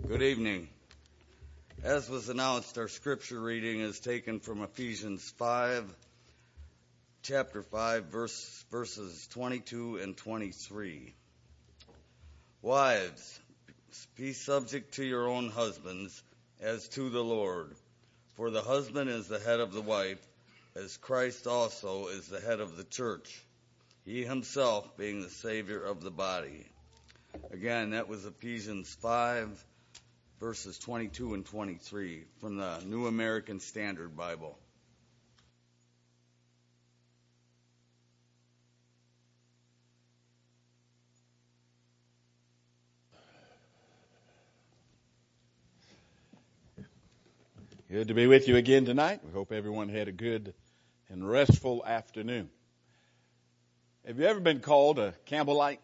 Good evening. As was announced, our scripture reading is taken from Ephesians 5, chapter 5, verses 22 and 23. Wives, be subject to your own husbands as to the Lord. For the husband is the head of the wife, as Christ also is the head of the church, he himself being the Savior of the body. Again, that was Ephesians 5, verses 22 and 23 from the New American Standard Bible. Good to be with you again tonight. We hope everyone had a good and restful afternoon. Have you ever been called a Campbellite?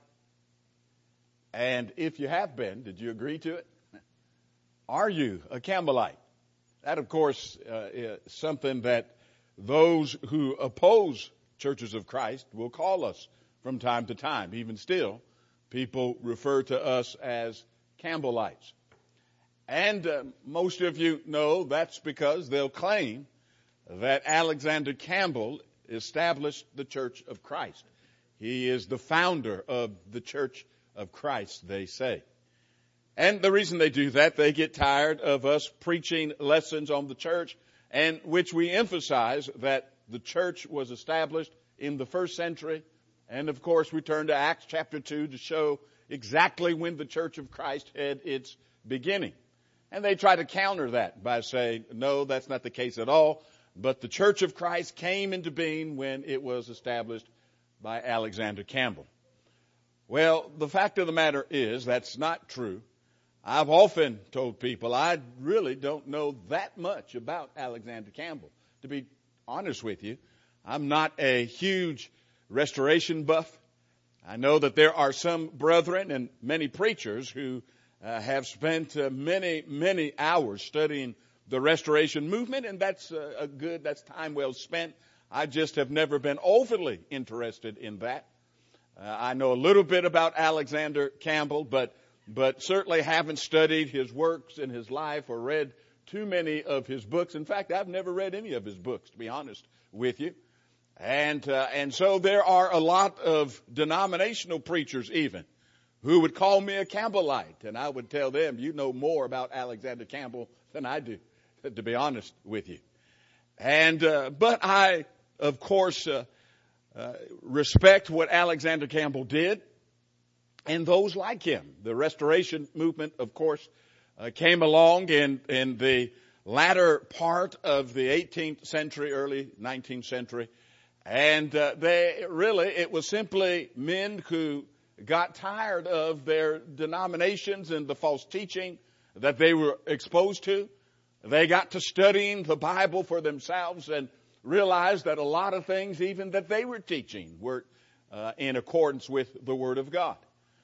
And if you have been, did you agree to it? Are you a Campbellite? That, of course, is something that those who oppose churches of Christ will call us from time to time. Even still, people refer to us as Campbellites. And most of you know that's because they'll claim that Alexander Campbell established the Church of Christ. He is the founder of the Church of Christ, they say. And the reason they do that, they get tired of us preaching lessons on the church, and which we emphasize that the church was established in the first century. And of course, we turn to Acts chapter 2 to show exactly when the Church of Christ had its beginning. And they try to counter that by saying, no, that's not the case at all. But the Church of Christ came into being when it was established by Alexander Campbell. Well, the fact of the matter is that's not true. I've often told people I really don't know that much about Alexander Campbell. To be honest with you, I'm not a huge restoration buff. I know that there are some brethren and many preachers who have spent many hours studying the restoration movement, and that's that's time well spent. I just have never been overly interested in that. I know a little bit about Alexander Campbell, but certainly haven't studied his works and his life or read too many of his books. In fact, I've never read any of his books, to be honest with you. And so there are a lot of denominational preachers even who would call me a Campbellite, and I would tell them, you know more about Alexander Campbell than I do, to be honest with you. And but I, of course, respect what Alexander Campbell did, and those like him. The Restoration movement, of course, came along in the latter part of the 18th century, early 19th century, and it was simply men who got tired of their denominations and the false teaching that they were exposed to. They got to studying the Bible for themselves and realized that a lot of things even that they were teaching were in accordance with the Word of God.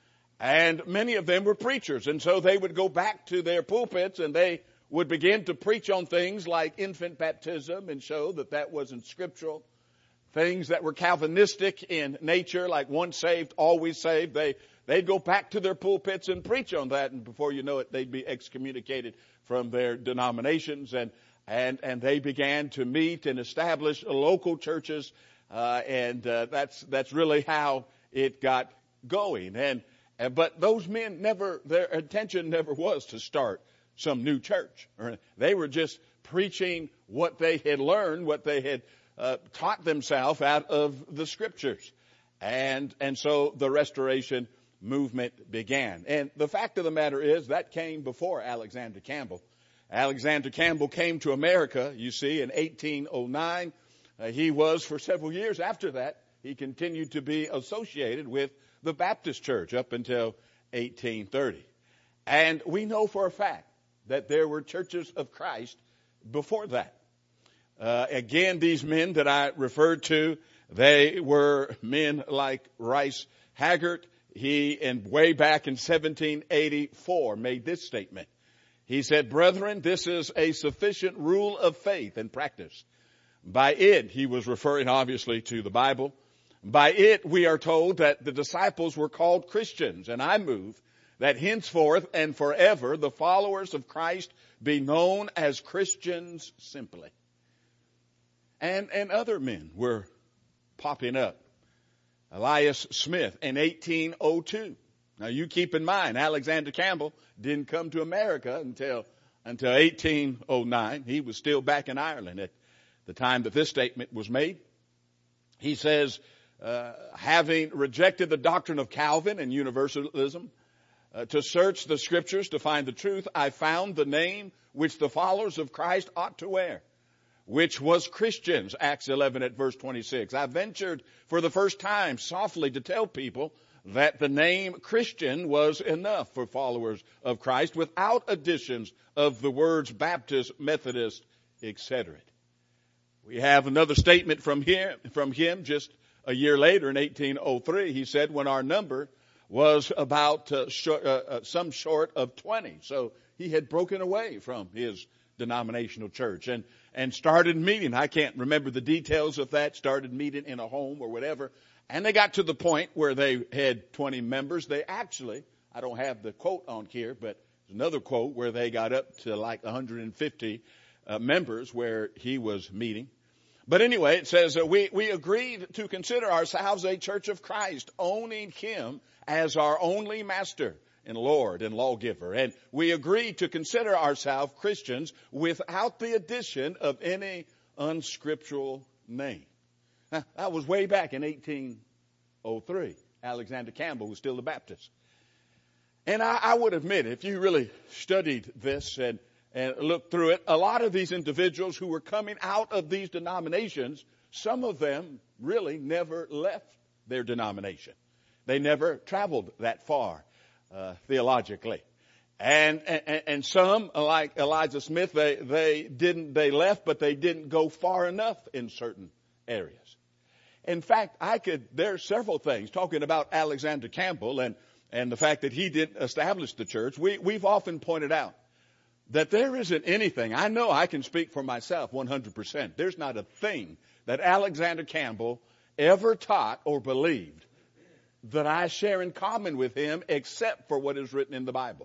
And many of them were preachers, and so they would go back to their pulpits and they would begin to preach on things like infant baptism and show that that wasn't scriptural. Things that were Calvinistic in nature, like once saved, always saved. They'd go back to their pulpits and preach on that, and before you know it, they'd be excommunicated from their denominations, and they began to meet and establish local churches, and that's really how it got going. But those men their intention never was to start some new church. They were just preaching what they had learned, what they had taught themselves out of the scriptures. And so the Restoration movement began. And the fact of the matter is that came before Alexander Campbell. Alexander Campbell came to America, you see, in 1809. He was, for several years after that, he continued to be associated with the Baptist Church up until 1830. And we know for a fact that there were churches of Christ before that. Again, these men that I referred to, they were men like Rice Haggard. He, way back in 1784, made this statement. He said, "Brethren, this is a sufficient rule of faith and practice. By it," he was referring obviously to the Bible, "by it we are told that the disciples were called Christians, and I move that henceforth and forever the followers of Christ be known as Christians simply. And other men were popping up. Elias Smith in 1802. Now you keep in mind, Alexander Campbell didn't come to America until 1809. He was still back in Ireland at the time that this statement was made. He says, having rejected the doctrine of Calvin and universalism, to search the scriptures to find the truth, I found the name which the followers of Christ ought to wear, which was Christians, Acts 11 at verse 26. I ventured for the first time softly to tell people that the name Christian was enough for followers of Christ without additions of the words Baptist, Methodist, etc. We have another statement from him just a year later in 1803. He said, when our number was about some short of 20. So he had broken away from his denominational church and started meeting. I can't remember the details of that. Started meeting in a home or whatever. And they got to the point where they had 20 members. They actually, I don't have the quote on here, but there's another quote where they got up to like 150 members where he was meeting. But anyway, it says we agreed to consider ourselves a church of Christ, owning him as our only master and Lord and lawgiver. And we agreed to consider ourselves Christians without the addition of any unscriptural name. Now, that was way back in 1803. Alexander Campbell was still a Baptist. And I would admit, if you really studied this and looked through it, a lot of these individuals who were coming out of these denominations, some of them really never left their denomination. They never traveled that far theologically. And some, like Elijah Smith, they left, but they didn't go far enough in certain areas. In fact, there are several things talking about Alexander Campbell and the fact that he didn't establish the church. We've often pointed out that there isn't anything. I know I can speak for myself 100%. There's not a thing that Alexander Campbell ever taught or believed that I share in common with him except for what is written in the Bible.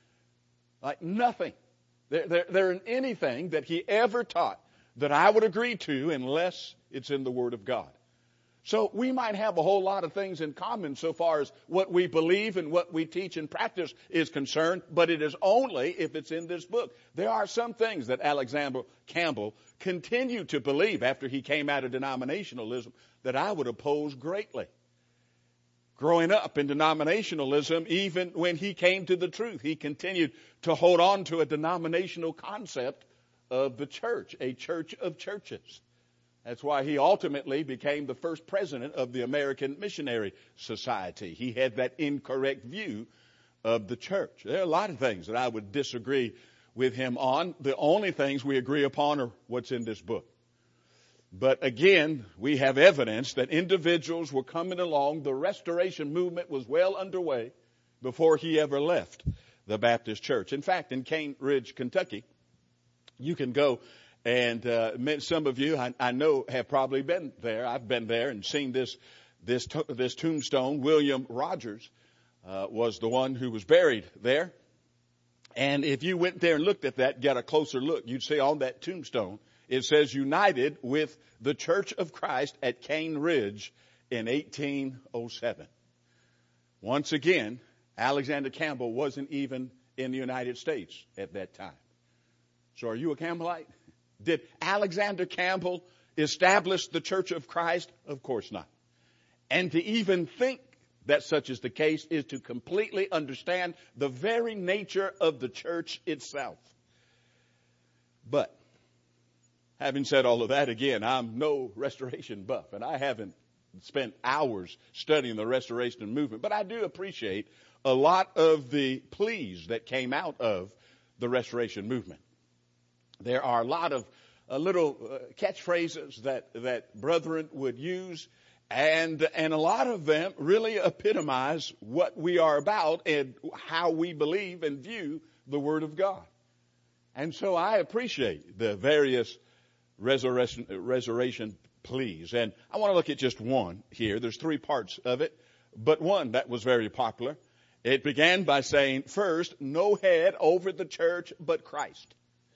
Like nothing. There isn't anything that he ever taught that I would agree to unless it's in the Word of God. So we might have a whole lot of things in common so far as what we believe and what we teach and practice is concerned, but it is only if it's in this book. There are some things that Alexander Campbell continued to believe after he came out of denominationalism that I would oppose greatly. Growing up in denominationalism, even when he came to the truth, he continued to hold on to a denominational concept of the church, a church of churches. That's why he ultimately became the first president of the American Missionary Society. He had that incorrect view of the church. There are a lot of things that I would disagree with him on. The only things we agree upon are what's in this book. But again, we have evidence that individuals were coming along. The Restoration movement was well underway before he ever left the Baptist church. In fact, in Cane Ridge, Kentucky, you can go and some of you I know have probably been there. I've been there and seen this tombstone. William Rogers was the one who was buried there. And if you went there and looked at that, got a closer look, you'd see on that tombstone, it says united with the Church of Christ at Cane Ridge in 1807. Once again, Alexander Campbell wasn't even in the United States at that time. So are you a Campbellite? Did Alexander Campbell establish the Church of Christ? Of course not. And to even think that such is the case is to completely understand the very nature of the church itself. But having said all of that, again, I'm no restoration buff, and I haven't spent hours studying the restoration movement, but I do appreciate a lot of the pleas that came out of the restoration movement. There are a lot of little catchphrases that brethren would use, and a lot of them really epitomize what we are about and how we believe and view the Word of God. And so I appreciate the various restoration pleas. And I want to look at just one here. There's three parts of it, but one that was very popular. It began by saying, first, no head over the church but Christ.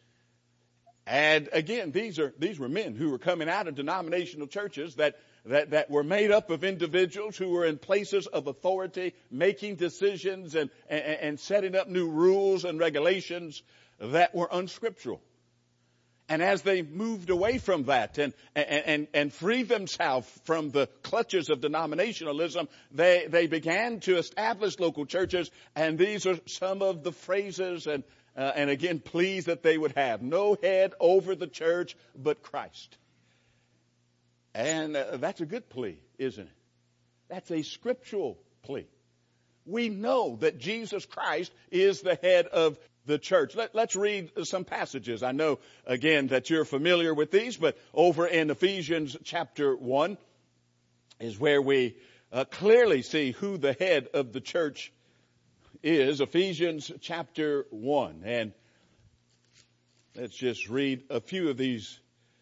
And again, these were men who were coming out of denominational churches that were made up of individuals who were in places of authority, making decisions and setting up new rules and regulations that were unscriptural. And as they moved away from that and freed themselves from the clutches of denominationalism, they began to establish local churches, and these are some of the phrases and again, pleas that they would have. No head over the church but Christ. And that's a good plea, isn't it? That's a scriptural plea. We know that Jesus Christ is the head of the church. Let's read some passages. I know, again, that you're familiar with these, but over in Ephesians chapter 1 is where we clearly see who the head of the church is. Ephesians chapter 1. And let's just read a few of these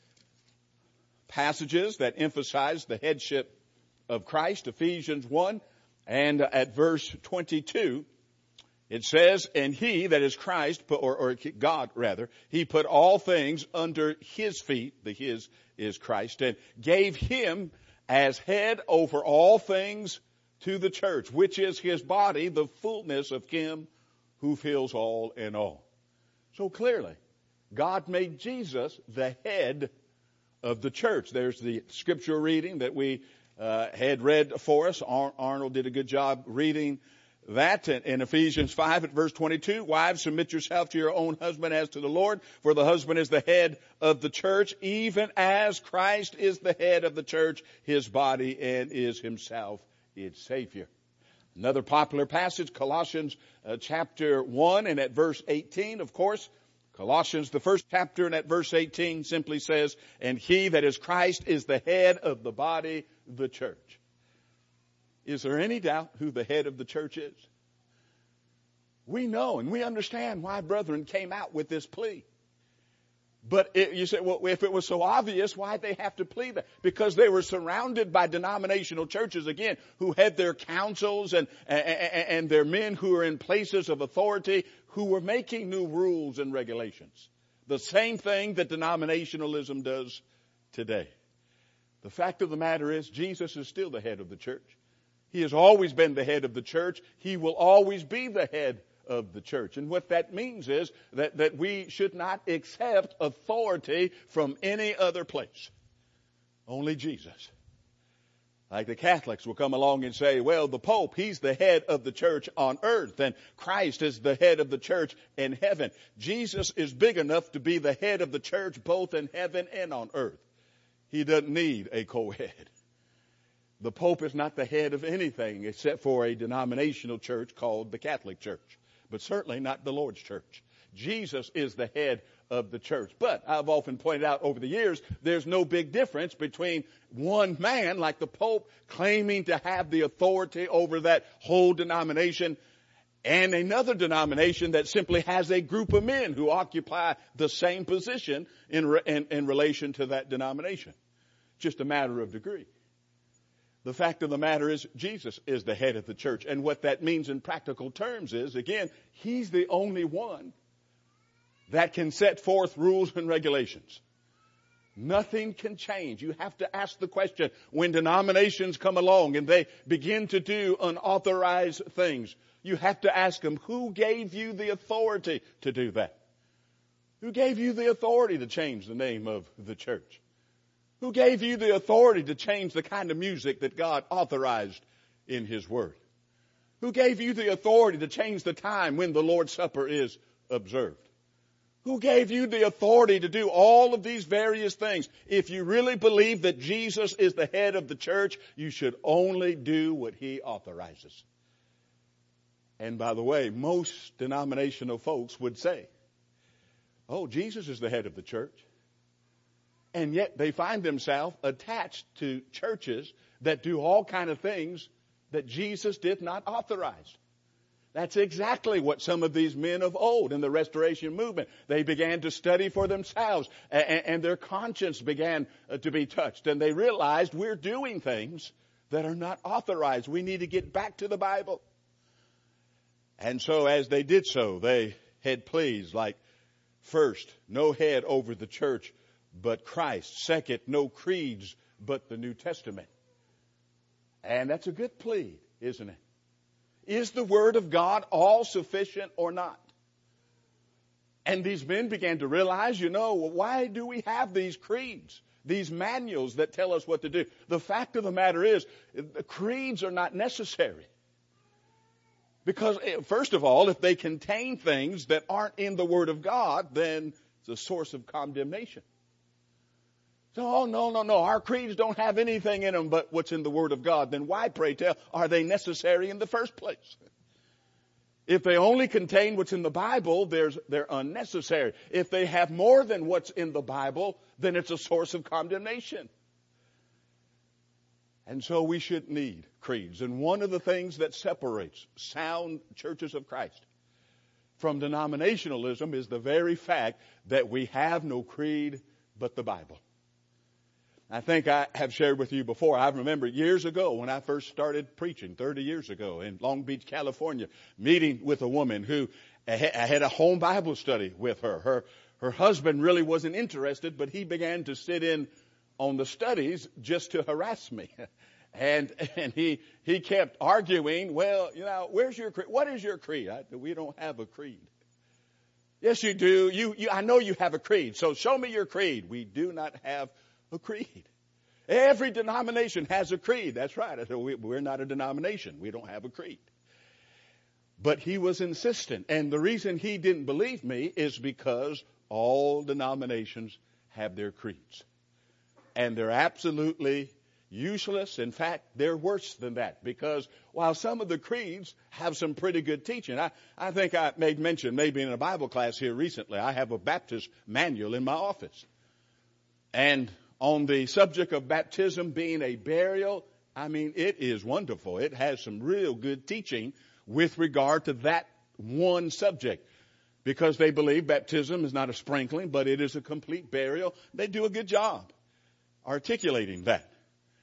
passages that emphasize the headship of Christ. Ephesians 1 and at verse 22. It says, and he, that is Christ, or God rather, he put all things under his feet, the his is Christ, and gave him as head over all things to the church, which is his body, the fullness of him who fills all in all. So clearly, God made Jesus the head of the church. There's the scripture reading that we had read for us. Arnold did a good job reading that in Ephesians 5 at verse 22. Wives, submit yourself to your own husband as to the Lord, for the husband is the head of the church, even as Christ is the head of the church, his body, and is himself its Savior. Another popular passage, Colossians chapter 1 and at verse 18, of course. Colossians, the first chapter, and at verse 18 simply says, and he that is Christ is the head of the body, the church. Is there any doubt who the head of the church is? We know and we understand why brethren came out with this plea. But you say, well, if it was so obvious, why'd they have to plead that? Because they were surrounded by denominational churches, again, who had their councils and their men who were in places of authority who were making new rules and regulations. The same thing that denominationalism does today. The fact of the matter is, Jesus is still the head of the church. He has always been the head of the church. He will always be the head of the church. And what that means is that we should not accept authority from any other place. Only Jesus. Like the Catholics will come along and say, well, the Pope, he's the head of the church on earth, and Christ is the head of the church in heaven. Jesus is big enough to be the head of the church both in heaven and on earth. He doesn't need a co-head. The Pope is not the head of anything except for a denominational church called the Catholic Church, but certainly not the Lord's church. Jesus is the head of the church. But I've often pointed out over the years, there's no big difference between one man like the Pope claiming to have the authority over that whole denomination and another denomination that simply has a group of men who occupy the same position in relation to that denomination. Just a matter of degree. The fact of the matter is, Jesus is the head of the church. And what that means in practical terms is, again, he's the only one that can set forth rules and regulations. Nothing can change. You have to ask the question, when denominations come along and they begin to do unauthorized things, you have to ask them, who gave you the authority to do that? Who gave you the authority to change the name of the church? Who gave you the authority to change the kind of music that God authorized in his word? Who gave you the authority to change the time when the Lord's Supper is observed? Who gave you the authority to do all of these various things? If you really believe that Jesus is the head of the church, you should only do what he authorizes. And by the way, most denominational folks would say, oh, Jesus is the head of the church. And yet they find themselves attached to churches that do all kind of things that Jesus did not authorize. That's exactly what some of these men of old in the Restoration movement, they began to study for themselves, and their conscience began to be touched. And they realized we're doing things that are not authorized. We need to get back to the Bible. And so as they did so, they had pleas like, first, no head over the church but Christ. Second, no creeds but the New Testament. And that's a good plea, isn't it? Is the Word of God all sufficient or not? And these men began to realize, why do we have these creeds, these manuals that tell us what to do? The fact of the matter is, the creeds are not necessary. Because, first of all, if they contain things that aren't in the Word of God, then it's a source of condemnation. So, no, our creeds don't have anything in them but what's in the Word of God. Then why, pray tell, are they necessary in the first place? If they only contain what's in the Bible, they're unnecessary. If they have more than what's in the Bible, then it's a source of condemnation. And so we should need creeds. And one of the things that separates sound churches of Christ from denominationalism is the very fact that we have no creed but the Bible. I think I have shared with you before. I remember years ago when I first started preaching, 30 years ago in Long Beach, California, meeting with a woman who I had a home Bible study with her. Her husband really wasn't interested, but he began to sit in on the studies just to harass me. And he kept arguing, where's your creed? What is your creed? We don't have a creed. Yes, you do. I know you have a creed. So show me your creed. We do not have a creed. Every denomination has a creed. That's right. I said, we're not a denomination. We don't have a creed. But he was insistent. And the reason he didn't believe me is because all denominations have their creeds. And they're absolutely useless. In fact, they're worse than that. Because while some of the creeds have some pretty good teaching, I think I made mention maybe in a Bible class here recently, I have a Baptist manual in my office. And on the subject of baptism being a burial, it is wonderful. It has some real good teaching with regard to that one subject. Because they believe baptism is not a sprinkling, but it is a complete burial. They do a good job articulating that.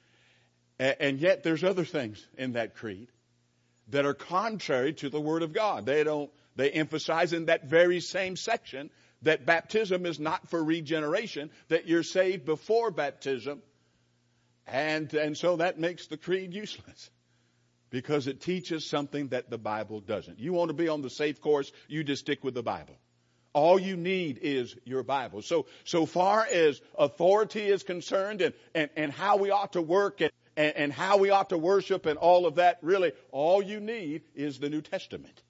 And yet there's other things in that creed that are contrary to the Word of God. They emphasize in that very same section that baptism is not for regeneration, that you're saved before baptism. And so that makes the creed useless because it teaches something that the Bible doesn't. You want to be on the safe course, you just stick with the Bible. All you need is your Bible. So far as authority is concerned and how we ought to work and how we ought to worship and all of that, really, all you need is the New Testament.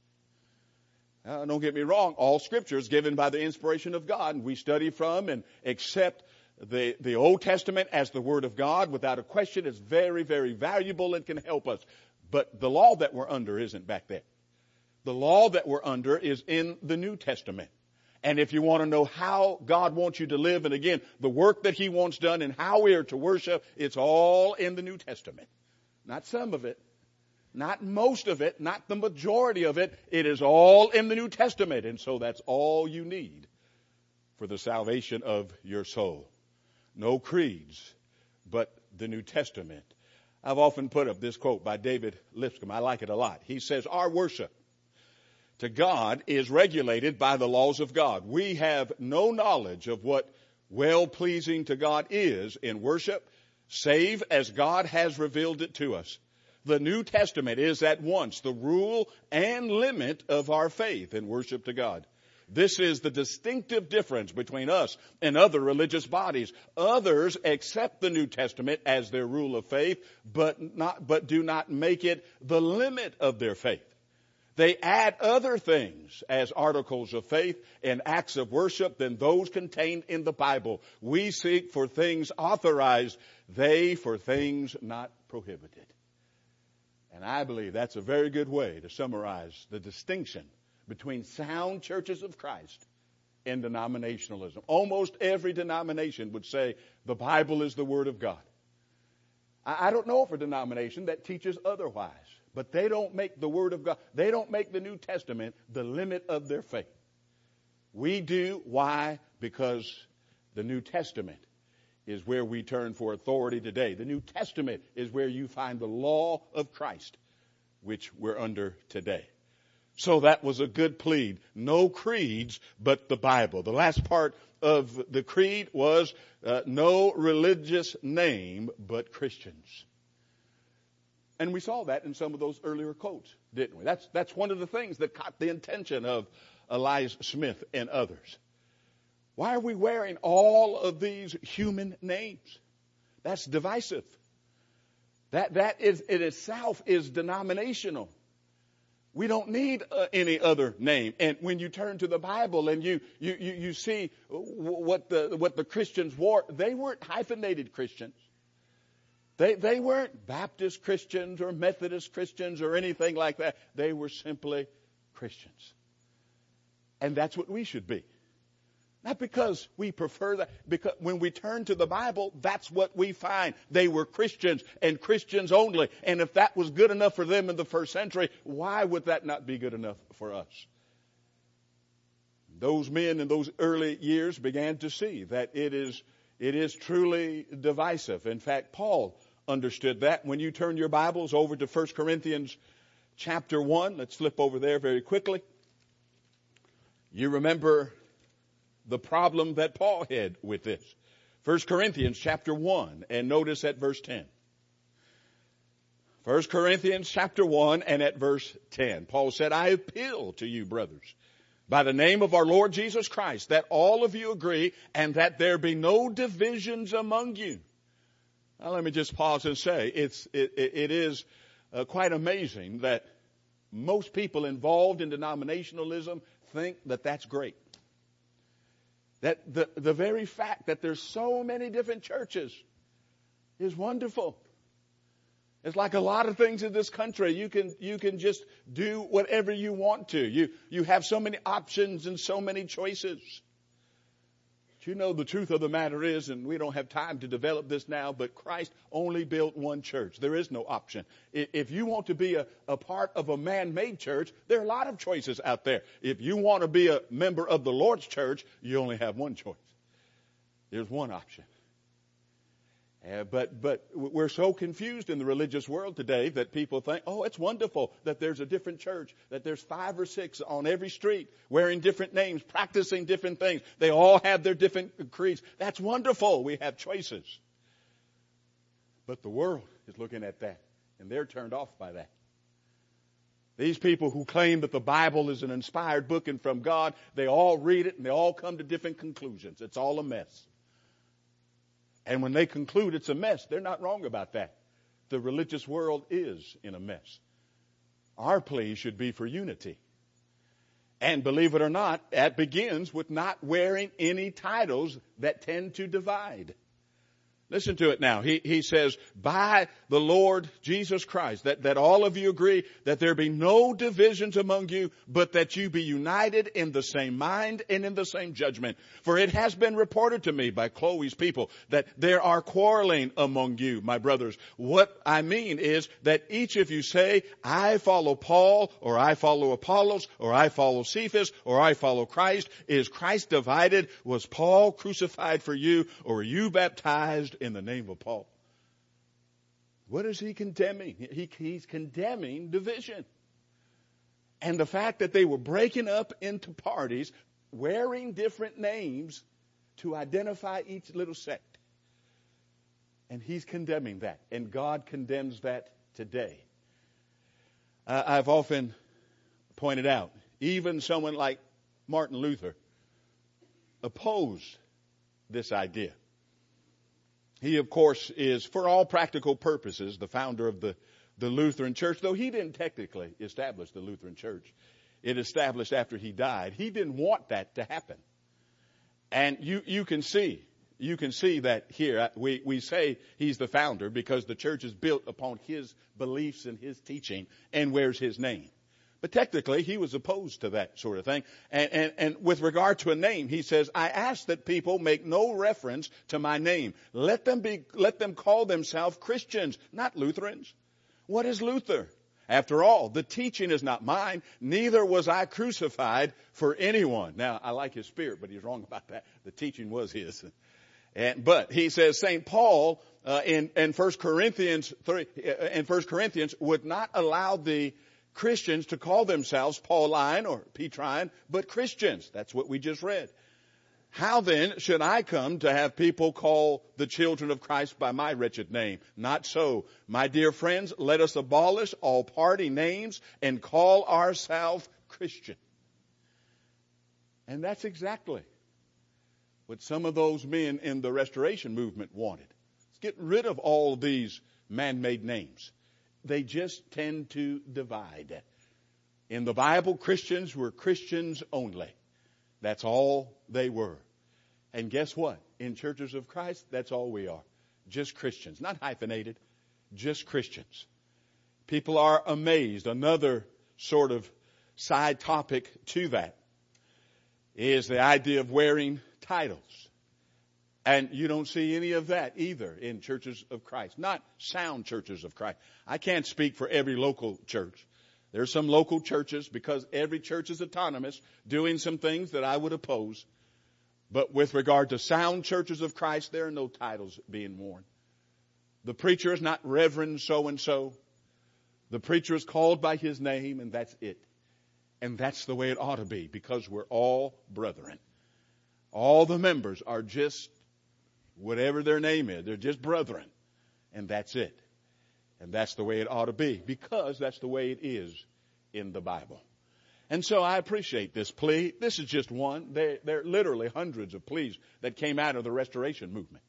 Don't get me wrong, all Scripture is given by the inspiration of God, and we study from and accept the Old Testament as the Word of God without a question. It's very, very valuable and can help us. But the law that we're under isn't back there. The law that we're under is in the New Testament. And if you want to know how God wants you to live, and again, the work that He wants done and how we are to worship, it's all in the New Testament. Not some of it. Not most of it, not the majority of it. It is all in the New Testament. And so that's all you need for the salvation of your soul. No creeds, but the New Testament. I've often put up this quote by David Lipscomb. I like it a lot. He says, our worship to God is regulated by the laws of God. We have no knowledge of what well-pleasing to God is in worship, save as God has revealed it to us. The New Testament is at once the rule and limit of our faith and worship to God. This is the distinctive difference between us and other religious bodies. Others accept the New Testament as their rule of faith, but do not make it the limit of their faith. They add other things as articles of faith and acts of worship than those contained in the Bible. We seek for things authorized, they for things not prohibited. And I believe that's a very good way to summarize the distinction between sound churches of Christ and denominationalism. Almost every denomination would say the Bible is the Word of God. I don't know of a denomination that teaches otherwise, but they don't make the Word of God, they don't make the New Testament the limit of their faith. We do. Why? Because the New Testament is where we turn for authority today. The New Testament is where you find the law of Christ, which we're under today. So that was a good plead. No creeds but the Bible. The last part of the creed was no religious name but Christians. And we saw that in some of those earlier quotes, didn't we? That's one of the things that caught the attention of Elias Smith and others. Why are we wearing all of these human names? That's divisive. That is in itself is denominational. We don't need any other name. And when you turn to the Bible and you see what the Christians wore, they weren't hyphenated Christians. They weren't Baptist Christians or Methodist Christians or anything like that. They were simply Christians. And that's what we should be. Not because we prefer that, because when we turn to the Bible, that's what we find. They were Christians and Christians only. And if that was good enough for them in the first century, why would that not be good enough for us? Those men in those early years began to see that it is truly divisive. In fact, Paul understood that. When you turn your Bibles over to 1 Corinthians chapter 1, let's flip over there very quickly. You remember the problem that Paul had with this. 1 Corinthians chapter 1, and notice at verse 10. 1 Corinthians chapter 1 and at verse 10. Paul said, I appeal to you, brothers, by the name of our Lord Jesus Christ, that all of you agree and that there be no divisions among you. Now let me just pause and say, it is quite amazing that most people involved in denominationalism think that that's great. That the very fact that there's so many different churches is wonderful. It's like a lot of things in this country. You can just do whatever you want to. You have so many options and so many choices. But you know the truth of the matter is, and we don't have time to develop this now, but Christ only built one church. There is no option. If you want to be a part of a man-made church, there are a lot of choices out there. If you want to be a member of the Lord's church, you only have one choice. There's one option. But we're so confused in the religious world today that people think, oh, it's wonderful that there's a different church, that there's 5 or 6 on every street wearing different names, practicing different things. They all have their different creeds. That's wonderful. We have choices. But the world is looking at that, and they're turned off by that. These people who claim that the Bible is an inspired book and from God, they all read it and they all come to different conclusions. It's all a mess. And when they conclude it's a mess, they're not wrong about that. The religious world is in a mess. Our plea should be for unity. And believe it or not, that begins with not wearing any titles that tend to divide. Listen to it now. He says, by the Lord Jesus Christ, that all of you agree that there be no divisions among you, but that you be united in the same mind and in the same judgment. For it has been reported to me by Chloe's people that there are quarreling among you, my brothers. What I mean is that each of you say, I follow Paul, or I follow Apollos, or I follow Cephas, or I follow Christ. Is Christ divided? Was Paul crucified for you, or were you baptized in the name of Paul? What is he condemning? He's condemning division. And the fact that they were breaking up into parties, wearing different names to identify each little sect. And he's condemning that. And God condemns that today. I've often pointed out, even someone like Martin Luther opposed this idea. He, of course, is, for all practical purposes, the founder of the Lutheran Church, though he didn't technically establish the Lutheran Church. It established after he died. He didn't want that to happen. And you can see that here. We say he's the founder because the church is built upon his beliefs and his teaching and wears his name. But technically, he was opposed to that sort of thing. And with regard to a name, he says, I ask that people make no reference to my name. Let them call themselves Christians, not Lutherans. What is Luther? After all, the teaching is not mine, neither was I crucified for anyone. Now, I like his spirit, but he's wrong about that. The teaching was his. But he says St. Paul in 1 Corinthians 3, in 1 Corinthians would not allow the Christians to call themselves Pauline or Petrine, but Christians. That's what we just read. How then should I come to have people call the children of Christ by my wretched name? Not so. My dear friends, let us abolish all party names and call ourselves Christian. And that's exactly what some of those men in the Restoration movement wanted. Let's get rid of all these man-made names. They just tend to divide. In the Bible, Christians were Christians only. That's all they were. And guess what? In Churches of Christ, that's all we are. Just Christians. Not hyphenated, just Christians. People are amazed. Another sort of side topic to that is the idea of wearing titles. And you don't see any of that either in Churches of Christ. Not sound Churches of Christ. I can't speak for every local church. There's some local churches, because every church is autonomous, doing some things that I would oppose. But with regard to sound Churches of Christ, there are no titles being worn. The preacher is not Reverend so-and-so. The preacher is called by his name, and that's it. And that's the way it ought to be, because we're all brethren. All the members are just whatever their name is. They're just brethren. And that's it. And that's the way it ought to be, because that's the way it is in the Bible. And so I appreciate this plea. This is just one. There are literally hundreds of pleas that came out of the Restoration movement.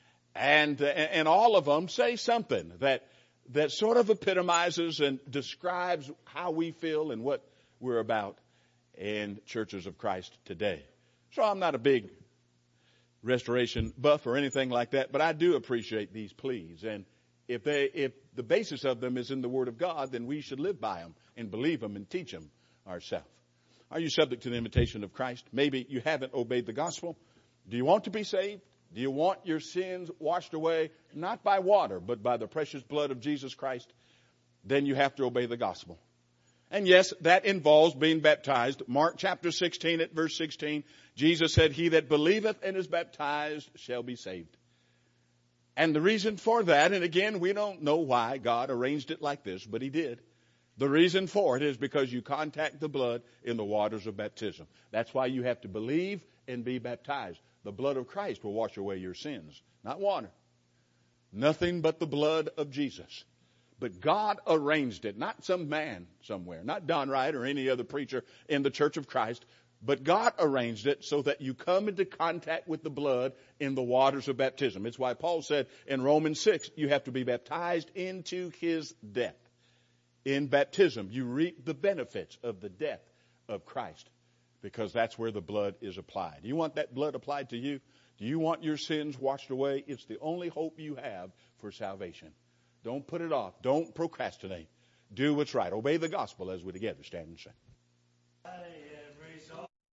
And all of them say something that sort of epitomizes and describes how we feel and what we're about in Churches of Christ today. So I'm not a big Restoration buff or anything like that, but I do appreciate these pleas. And if the basis of them is in the Word of God, then we should live by them and believe them and teach them ourselves. Are you subject to the invitation of Christ? Maybe you haven't obeyed the gospel. Do you want to be saved? Do you want your sins washed away, not by water, but by the precious blood of Jesus Christ? Then you have to obey the gospel. And yes, that involves being baptized. Mark chapter 16 at verse 16, Jesus said, "He that believeth and is baptized shall be saved." And the reason for that, and again, we don't know why God arranged it like this, but He did. The reason for it is because you contact the blood in the waters of baptism. That's why you have to believe and be baptized. The blood of Christ will wash away your sins, not water. Nothing but the blood of Jesus. But God arranged it, not some man somewhere, not Don Wright or any other preacher in the Church of Christ, but God arranged it so that you come into contact with the blood in the waters of baptism. It's why Paul said in Romans 6, you have to be baptized into His death. In baptism, you reap the benefits of the death of Christ, because that's where the blood is applied. Do you want that blood applied to you? Do you want your sins washed away? It's the only hope you have for salvation. Don't put it off. Don't procrastinate. Do what's right. Obey the gospel as we together stand and sing.